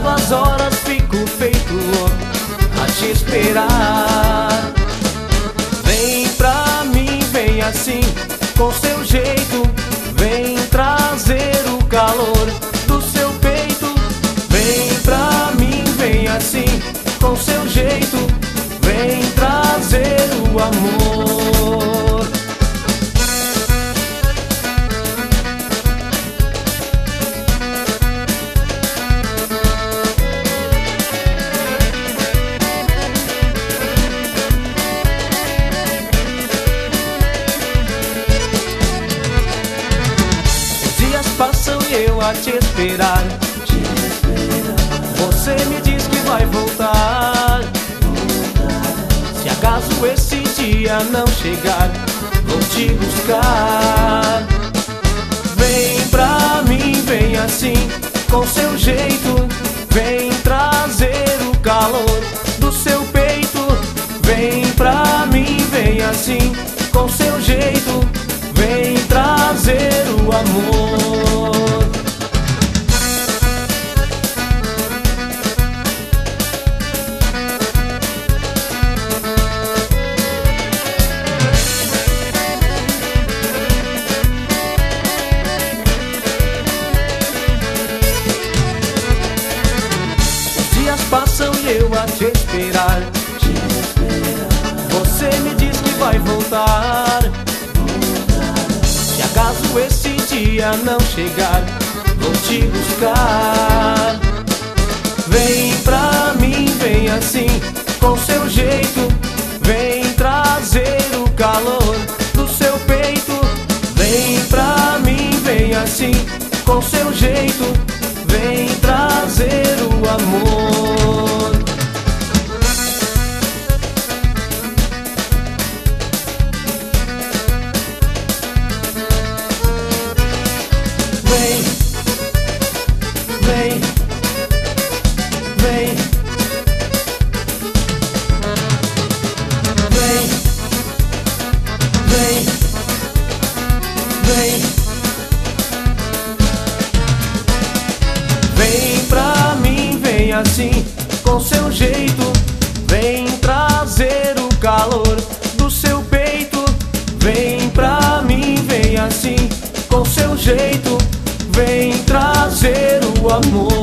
as horas fico feito louco a te esperar. Vem pra mim, vem assim, com seu jeito. Vem trazer o calor do seu peito. Vem pra mim, vem assim, com seu jeito. Vem trazer o amor. Passam e eu a te esperar. Você me diz que vai voltar. Se acaso esse dia não chegar, vou te buscar. Vem pra mim, vem assim, com seu jeito. Vem trazer o calor do seu peito. Vem pra mim, vem assim, com seu jeito. Vem trazer o amor. Os dias passam e eu a te esperar. Você me diz que vai voltar. Se acaso esse dia não chegar, vou te buscar. Vem pra mim, vem assim, com seu jeito. Vem trazer o calor do seu peito. Vem pra mim, vem assim, com seu jeito. Vem trazer o amor. Vem, vem, vem, vem, vem, vem. Vem pra mim, vem assim, com seu jeito. Vem trazer o calor do seu peito. Vem pra mim, vem assim, com seu jeito. Vem trazer o amor.